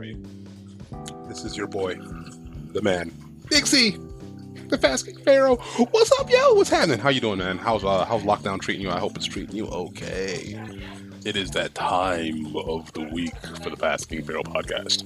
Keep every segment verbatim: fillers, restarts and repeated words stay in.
are you? This is your boy, the man, Big C, the Fasting Pharaoh. What's up, yo? What's happening? How you doing, man? How's uh, how's lockdown treating you? I hope it's treating you okay. It is that time of the week for the Fasting Pharaoh podcast.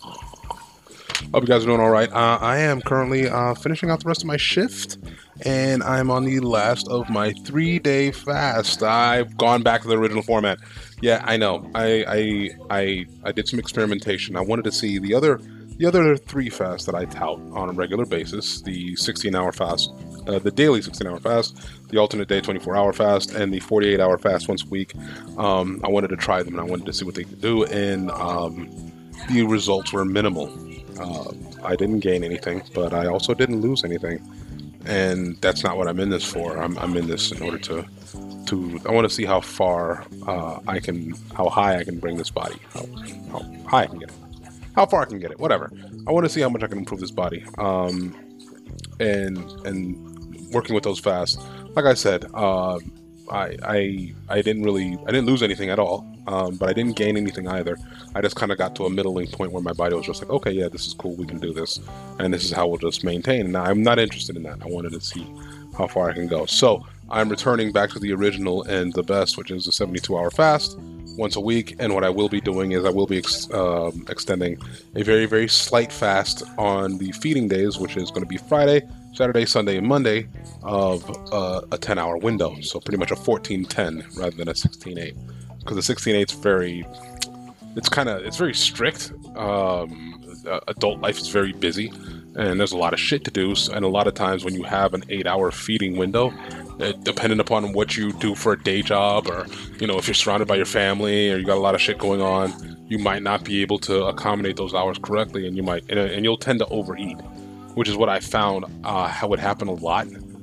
Hope you guys are doing all right. Uh, I am currently uh, finishing out the rest of my shift, and I'm on the last of my three-day fast. I've gone back to the original format. Yeah, I know. I I I, I did some experimentation. I wanted to see the other the other three fasts that I tout on a regular basis: the sixteen-hour fast, uh, the daily sixteen-hour fast, the alternate day twenty-four-hour fast, and the forty-eight hour fast once a week. Um, I wanted to try them, and I wanted to see what they could do, and um, the results were minimal. Uh, I didn't gain anything, but I also didn't lose anything, and that's not what I'm in this for. I'm, I'm in this in order to, to. I want to see how far uh, I can, how high I can bring this body, how, how high I can get it, how far I can get it, whatever. I want to see how much I can improve this body, um, and and working with those fasts. Like I said, uh, I I I didn't really, I didn't lose anything at all. Um, but I didn't gain anything either. I just kind of got to a middling point where my body was just like, okay, yeah, this is cool, we can do this, and this is how we'll just maintain. And I'm not interested in that. I wanted to see how far I can go. So I'm returning back to the original and the best, which is a seventy-two hour fast once a week. And what I will be doing is I will be ex- um, extending a very, very slight fast on the feeding days, which is going to be Friday, Saturday, Sunday, and Monday of uh, a ten hour window. So pretty much a fourteen ten rather than a sixteen eight. Because the sixteen eight is very, it's kind of, it's very strict. Um, uh, adult life is very busy, and there's a lot of shit to do. And a lot of times when you have an eight hour feeding window, uh, depending upon what you do for a day job, or, you know, if you're surrounded by your family, or you got a lot of shit going on, you might not be able to accommodate those hours correctly, and you might, and, and you'll tend to overeat, which is what I found uh, how would happen a lot,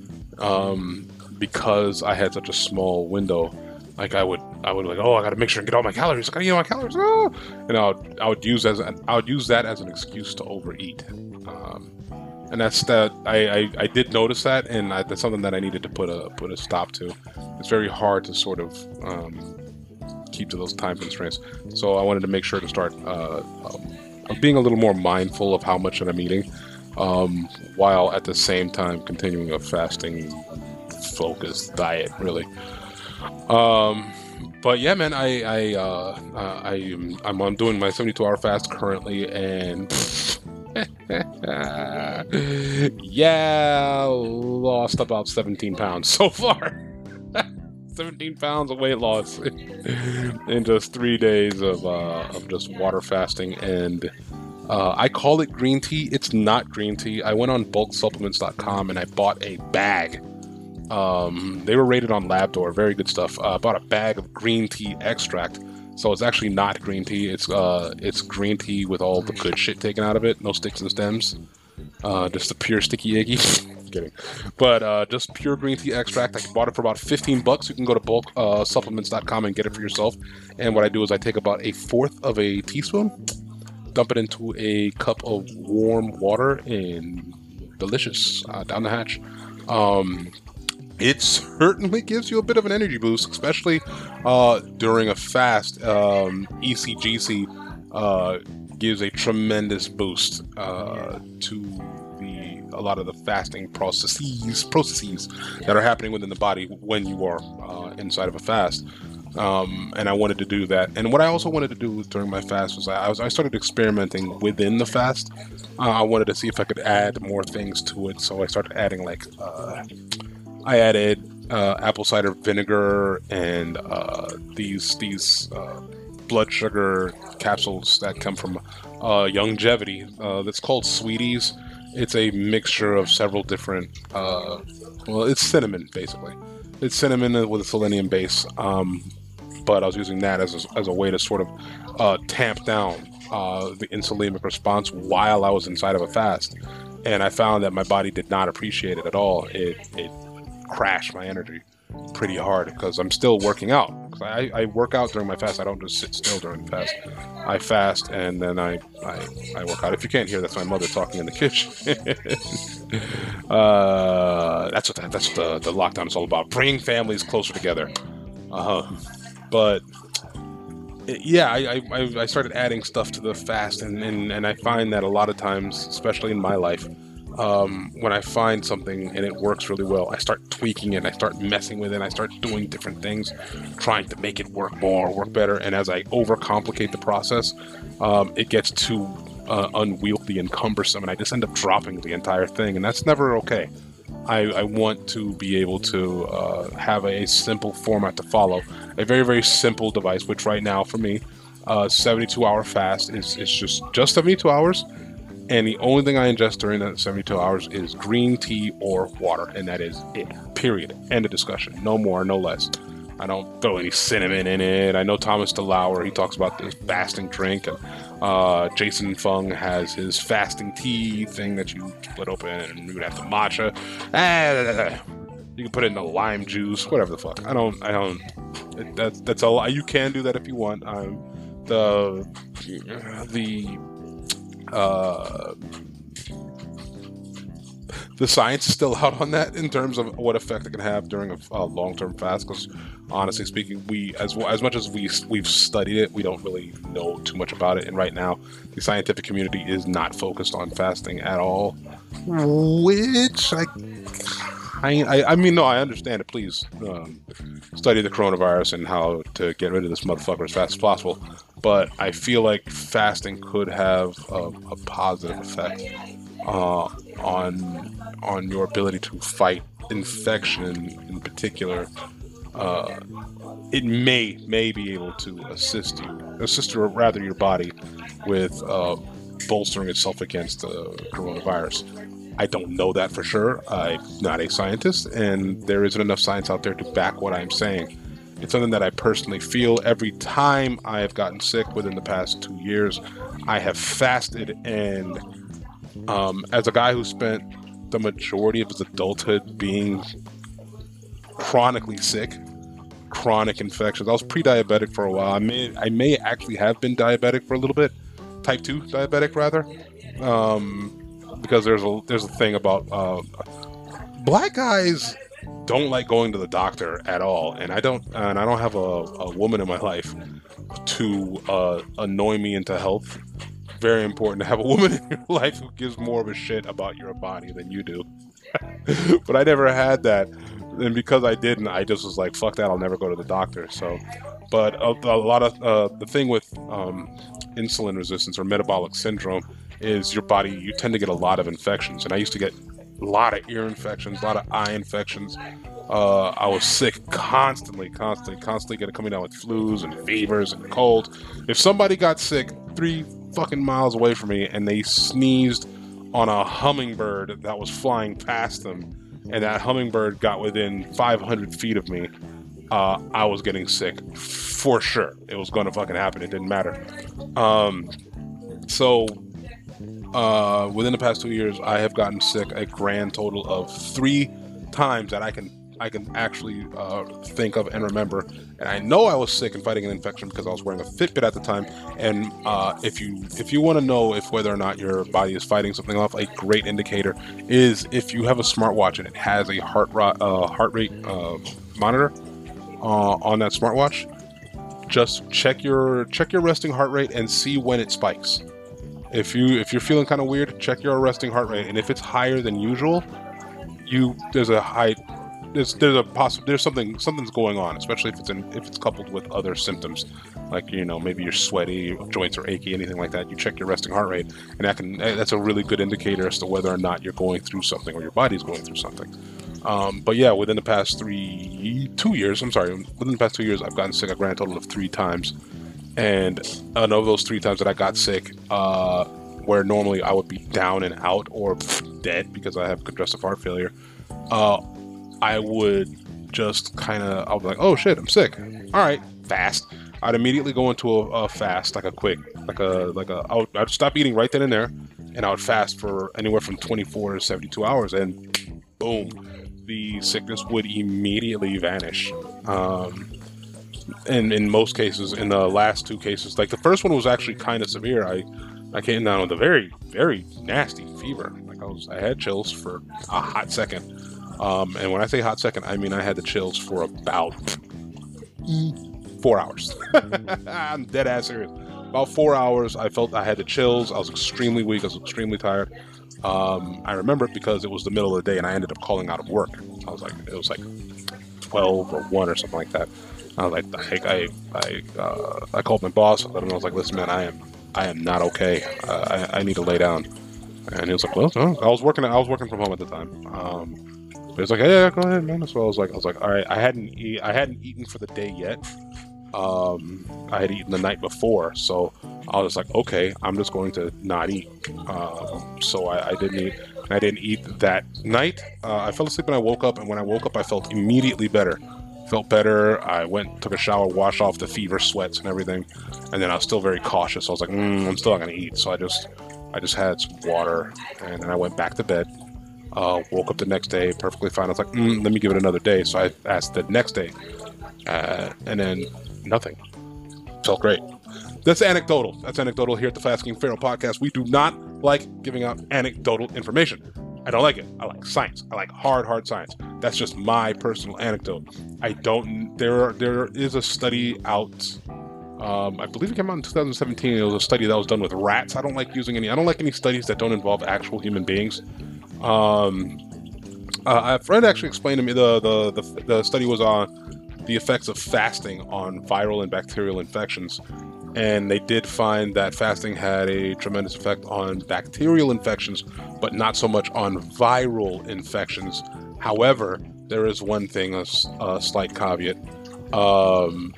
um, because I had such a small window. Like I would, I would like, oh, I got to make sure and get all my calories. I got to eat all my calories. Oh! And I would, I would use as, an, I would use that as an excuse to overeat. Um, and that's that. I, I, I did notice that, and I, that's something that I needed to put a put a stop to. It's very hard to sort of um, keep to those time constraints. So I wanted to make sure to start uh, um, being a little more mindful of how much that I'm eating, um, while at the same time continuing a fasting focused diet, really. Um, but yeah, man, I, I, uh, uh, I am, I'm on doing my seventy-two hour fast currently, and yeah, lost about seventeen pounds so far. seventeen pounds of weight loss in just three days of, uh, of just water fasting. And, uh, I call it green tea. It's not green tea. I went on bulk supplements dot com and I bought a bag. Um, they were rated on Labdoor, very good stuff. Uh, I bought a bag of green tea extract, so it's actually not green tea. It's uh, it's green tea with all the good shit taken out of it. No sticks and stems. Uh, just the pure sticky icky. Kidding, but uh, just pure green tea extract. I bought it for about fifteen bucks. You can go to bulk supplements dot com and get it for yourself. And what I do is I take about a fourth of a teaspoon, dump it into a cup of warm water, and delicious uh, down the hatch. Um, It certainly gives you a bit of an energy boost, especially uh, during a fast. Um, E C G C uh, gives a tremendous boost uh, to the a lot of the fasting processes processes that are happening within the body when you are uh, inside of a fast. Um, and I wanted to do that. And what I also wanted to do during my fast was I, was, I started experimenting within the fast. Uh, I wanted to see if I could add more things to it. So I started adding like... Uh, I added uh, apple cider vinegar and uh, these these uh, blood sugar capsules that come from uh, Youngevity. Uh, that's called Sweeties. It's a mixture of several different. Uh, well, it's cinnamon basically. It's cinnamon with a selenium base. Um, but I was using that as a, as a way to sort of uh, tamp down uh, the insulinic response while I was inside of a fast, and I found that my body did not appreciate it at all. It it crash my energy pretty hard because I'm still working out. I, I work out during my fast. I don't just sit still during the fast. I fast and then I, I, I work out. If you can't hear, that's my mother talking in the kitchen. uh, that's what that, that's what the, the lockdown is all about. Bringing families closer together. Uh-huh. But yeah, I, I I started adding stuff to the fast, and, and and I find that a lot of times, especially in my life, um, when I find something and it works really well, I start tweaking it, I start messing with it, I start doing different things, trying to make it work more, work better. And as I overcomplicate the process, um, it gets too uh, unwieldy and cumbersome, and I just end up dropping the entire thing, and that's never okay. I, I want to be able to uh, have a simple format to follow, a very very simple device. Which right now for me, uh, seventy-two hour fast is is just just seventy-two hours, and the only thing I ingest during that seventy-two hours is green tea or water, and that is it. Period. End of discussion. No more, no less. I don't throw any cinnamon in it. I know Thomas DeLauer, he talks about this fasting drink, and uh, Jason Fung has his fasting tea thing that you split open and you would have the matcha. Ah, you can put it in the lime juice, whatever the fuck. I don't, I don't, it, that, that's a lot. You can do that if you want. Um, the, the, uh, the science is still out on that in terms of what effect it can have during a, a long-term fast. Because honestly speaking, we as as much as we we've studied it, we don't really know too much about it. And right now, the scientific community is not focused on fasting at all. Which I, I, I mean, no, I understand it. Please um, study the coronavirus and how to get rid of this motherfucker as fast as possible. But I feel like fasting could have a, a positive effect uh, on on your ability to fight infection in particular. Uh, it may may be able to assist you, assist or rather your body with uh, bolstering itself against the coronavirus. I don't know that for sure. I'm not a scientist, and there isn't enough science out there to back what I'm saying. It's something that I personally feel. Every time I have gotten sick within the past two years, I have fasted, and um, as a guy who spent the majority of his adulthood being chronically sick, chronic infections. I was pre-diabetic for a while. I may, I may actually have been diabetic for a little bit, type two diabetic rather, um, because there's a there's a thing about uh, black guys don't like going to the doctor at all, and I don't and I don't have a, a woman in my life to uh, annoy me into health. Very important to have a woman in your life who gives more of a shit about your body than you do. But I never had that, and because I didn't, I just was like, fuck that, I'll never go to the doctor. So, but a, a lot of uh, the thing with um, insulin resistance or metabolic syndrome is your body, you tend to get a lot of infections, and I used to get a lot of ear infections, a lot of eye infections. Uh, I was sick constantly, constantly, constantly getting coming down with flus and fevers and colds. If somebody got sick three fucking miles away from me and they sneezed on a hummingbird that was flying past them, and that hummingbird got within five hundred feet of me, uh, I was getting sick for sure. It was going to fucking happen. It didn't matter. Um, so uh, within the past two years, I have gotten sick a grand total of three times that I can I can actually uh, think of and remember. And I know I was sick and fighting an infection because I was wearing a Fitbit at the time. And uh, if you if you want to know if whether or not your body is fighting something off, a great indicator is if you have a smartwatch and it has a heart ro- uh, heart rate uh, monitor uh, on that smartwatch. Just check your check your resting heart rate and see when it spikes. If you if you're feeling kind of weird, check your resting heart rate, and if it's higher than usual, you there's a high there's there's a possible there's something something's going on, especially if it's in if it's coupled with other symptoms, like, you know, maybe you're sweaty, joints are achy, anything like that. You check your resting heart rate, and that can that's a really good indicator as to whether or not you're going through something or your body's going through something. Um, but yeah, within the past three two years, I'm sorry, within the past two years, I've gotten sick a grand total of three times, and uh, of those three times that I got sick, uh, where normally I would be down and out or pff, dead because I have congestive heart failure, uh, I would just kind of, I would be like, oh shit, I'm sick. All right, fast. I'd immediately go into a, a fast, like a quick, like a, like a, I would, I'd stop eating right then and there, and I would fast for anywhere from twenty-four to seventy-two hours, and boom, the sickness would immediately vanish. Um, and in most cases, in the last two cases, like the first one was actually kind of severe. I, I came down with a very, very nasty fever. Like I was, I had chills for a hot second. Um, and when I say hot second, I mean I had the chills for about four hours. I'm dead ass serious. About four hours, I felt I had the chills. I was extremely weak. I was extremely tired. Um, I remember it because it was the middle of the day, and I ended up calling out of work. I was like, it was like twelve or one or something like that. I was like, the heck, I I uh, I called my boss. I let him know. I was like, listen, man, I am I am not okay. Uh, I I need to lay down. And he was like, well, no. I was working. I was working from home at the time. Um, but he was like, yeah, yeah, go ahead, man. So I was like, I was like, all right. I hadn't eat, I hadn't eaten for the day yet. Um, I had eaten the night before, so I was like, okay, I'm just going to not eat. Um, so I, I didn't eat. I didn't eat that night. Uh, I fell asleep and I woke up, and when I woke up, I felt immediately better. Felt better. I went, took a shower, washed off the fever sweats and everything, and then I was still very cautious. I was like, mm, I'm still not gonna eat. So I just, I just had some water, and then I went back to bed. Uh, woke up the next day, perfectly fine. I was like, mm, let me give it another day. So I asked the next day, uh, and then nothing. Felt great. That's anecdotal. That's anecdotal here at the Fasting Pharaoh podcast. We do not like giving out anecdotal information. I don't like it. I like science. I like hard, hard science. That's just my personal anecdote. I don't. There, there is a study out. Um, I believe it came out in two thousand seventeen. It was a study that was done with rats. I don't like using any. I don't like any studies that don't involve actual human beings. Um, uh, a friend actually explained to me the the the, the study was on the effects of fasting on viral and bacterial infections. And they did find that fasting had a tremendous effect on bacterial infections, but not so much on viral infections. However, there is one thing, a, a slight caveat. Um,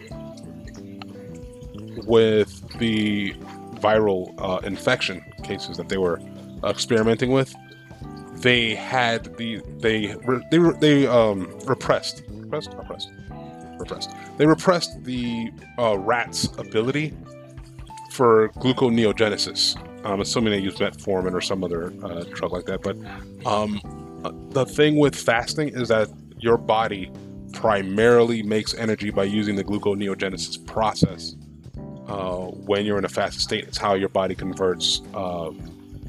with the viral uh, infection cases that they were experimenting with, they had the they they they um, repressed repressed repressed repressed. They repressed the uh, rat's ability for gluconeogenesis. I'm assuming they used metformin or some other uh, drug like that. But um, the thing with fasting is that your body primarily makes energy by using the gluconeogenesis process. Uh, when you're in a fasted state, it's how your body converts, um,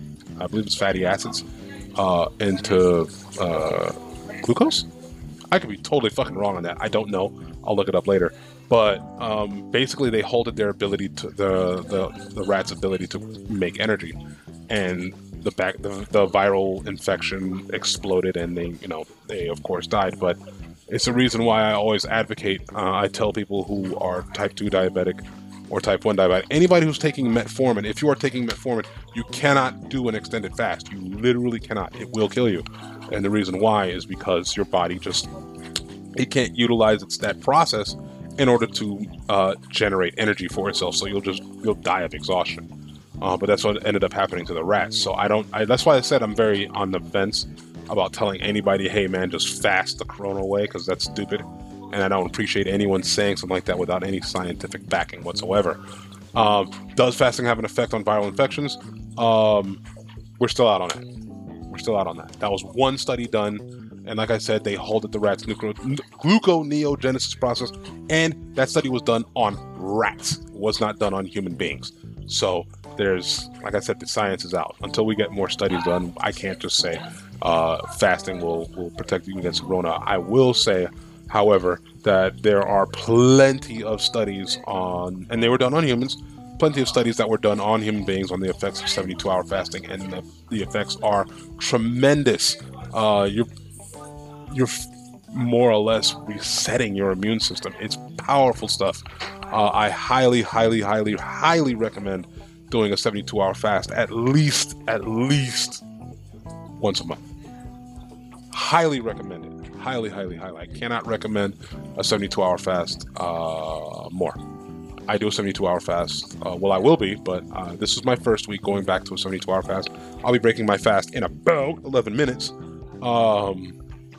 I believe it's fatty acids, uh, into uh, glucose. I could be totally fucking wrong on that. I don't know. I'll look it up later. But um, basically, they halted their ability to the, the the rat's ability to make energy, and the back the, the viral infection exploded, and they you know they of course died. But it's the reason why I always advocate. Uh, I tell people who are type two diabetic or type one diabetic, anybody who's taking metformin, if you are taking metformin, you cannot do an extended fast. You literally cannot. It will kill you. And the reason why is because your body just it can't utilize its that process in order to uh, generate energy for itself. So you'll just you'll die of exhaustion. Uh, but that's what ended up happening to the rats. So I don't. I, that's why I said I'm very on the fence about telling anybody, "Hey man, just fast the corona away," because that's stupid. And I don't appreciate anyone saying something like that without any scientific backing whatsoever. Um, does fasting have an effect on viral infections? Um, we're still out on it. We're still out on that. That was one study done. And like I said, they halted the rat's gluconeogenesis process, and that study was done on rats. It was not done on human beings. So there's, like I said, the science is out. Until we get more studies done, I can't just say uh, fasting will, will protect you against corona. I will say, however, that there are plenty of studies on, and they were done on humans, plenty of studies that were done on human beings on the effects of seventy-two hour fasting, and the, the effects are tremendous. Uh, you're you're more or less resetting your immune system. It's powerful stuff. Uh, I highly, highly, highly, highly recommend doing a seventy-two hour fast at least, at least once a month. Highly recommend it. Highly, highly, highly. I cannot recommend a seventy-two hour fast uh, more. I do a seventy-two hour fast. Uh, well, I will be, but uh, this is my first week going back to a seventy-two hour fast. I'll be breaking my fast in about eleven minutes. Um,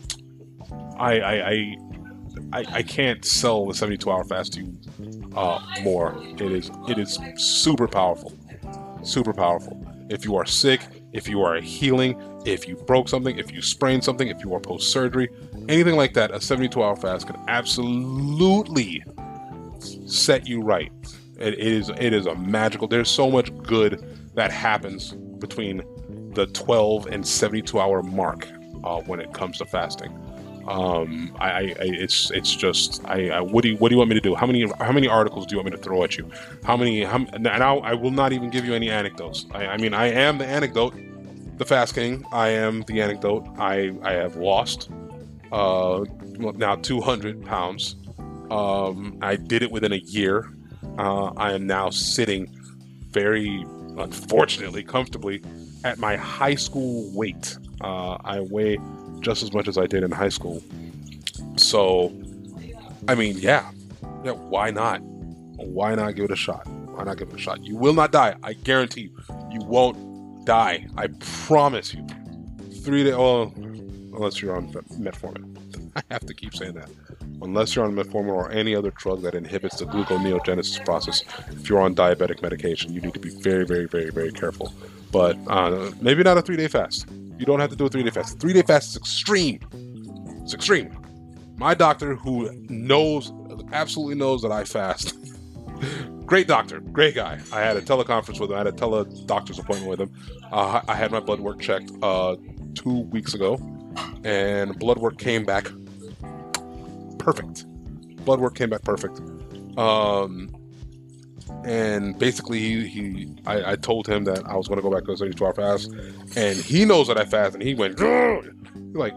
I, I, I, I, I can't sell the seventy-two hour fast to you uh, more. It is, it is super powerful, super powerful. If you are sick, if you are healing, if you broke something, if you sprained something, if you are post-surgery, anything like that, a seventy-two hour fast can absolutely set you right. It, it is, it is a magical. There's so much good that happens between the twelve and seventy-two hour mark uh, when it comes to fasting. Um, I, I, it's, it's just, I, I, what do you, what do you want me to do? How many, how many articles do you want me to throw at you? How many, how, and I, I will not even give you any anecdotes. I, I mean, I am the anecdote, the Fast King. I am the anecdote. I, I have lost, uh, now two hundred pounds. Um, I did it within a year. Uh, I am now sitting very, unfortunately, comfortably at my high school weight. Uh, I weigh just as much as I did in high school. So, I mean, yeah, yeah. Why not? Why not give it a shot? Why not give it a shot? You will not die. I guarantee you. You won't die. I promise you. Three days. Oh, unless you're on metformin. I have to keep saying that. Unless you're on metformin or any other drug that inhibits the gluconeogenesis process, if you're on diabetic medication, you need to be very, very, very, very careful. But uh, maybe not a three-day fast. You don't have to do a three-day fast. Three-day fast is extreme. It's extreme. My doctor, who knows, absolutely knows that I fast, great doctor, great guy. I had a teleconference with him. I had a tele-doctor's appointment with him. Uh, I had my blood work checked uh, two weeks ago, and blood work came back perfect. Blood work came back perfect. Um, and basically, he, he I, I told him that I was going to go back to a seventy-two hour fast, and he knows that I fast, and he went, like,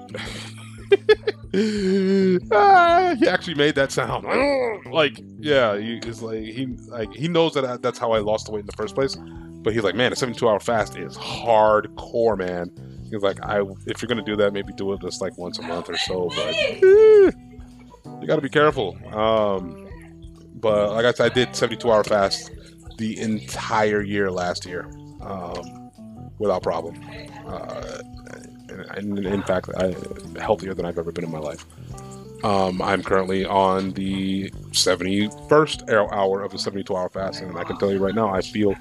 ah, he actually made that sound. Like, yeah, he, it's like, he, like, he knows that I, that's how I lost the weight in the first place, but he's like, man, a seventy-two hour fast is hardcore, man. He's like, I, if you're going to do that, maybe do it just like once a month or so, but eh, you got to be careful. Um, but like I said, I did seventy-two hour fast the entire year last year, um, without problem. Uh, and, and in fact, I, healthier than I've ever been in my life. Um, I'm currently on the seventy-first hour of the seventy-two hour fast, and I can tell you right now, I feel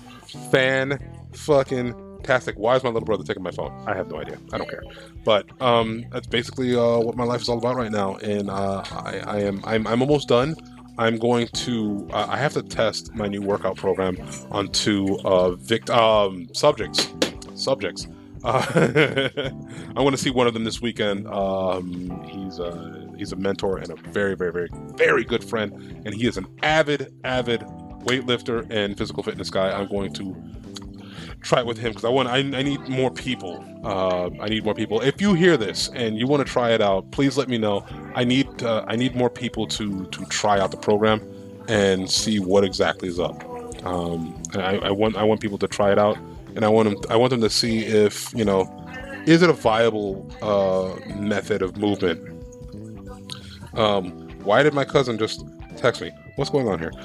fan-fucking-tastic. Why is my little brother taking my phone? I have no idea. I don't care. But um, that's basically uh, what my life is all about right now, and uh, I, I am I'm, I'm almost done. I'm going to uh, I have to test my new workout program onto uh, vict- um, subjects subjects. Uh, I want to see one of them this weekend. Um, he's a he's a mentor and a very very very very good friend, and he is an avid avid weightlifter and physical fitness guy. I'm going to try it with him because I want I, I need more people. Uh, I need more people. If you hear this and you want to try it out, please let me know. I need uh, I need more people to to try out the program and see what exactly is up. Um, I, I want I want people to try it out. And I want them. I want them to see if, you know, is it a viable uh, method of movement? Um, why did my cousin just text me? What's going on here?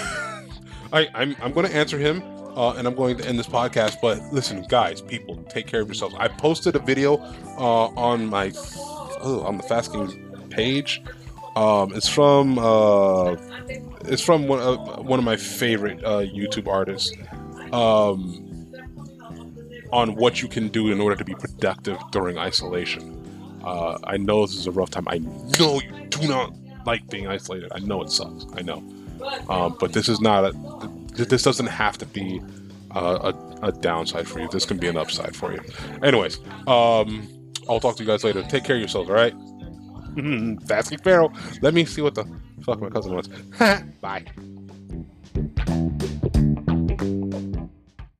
I, I'm I'm going to answer him, uh, and I'm going to end this podcast. But listen, guys, people, take care of yourselves. I posted a video uh, on my oh, on the Fast King page. Um, it's from uh, it's from one uh, one of my favorite uh, YouTube artists. Um, on what you can do in order to be productive during isolation. Uh, I know this is a rough time. I know you do not like being isolated. I know it sucks. I know. Um, but this is not a, this doesn't have to be uh, a, a downside for you. This can be an upside for you. Anyways, um, I'll talk to you guys later. Take care of yourselves, all right? Fast King Pharaoh. Let me see what the fuck my cousin wants. Bye.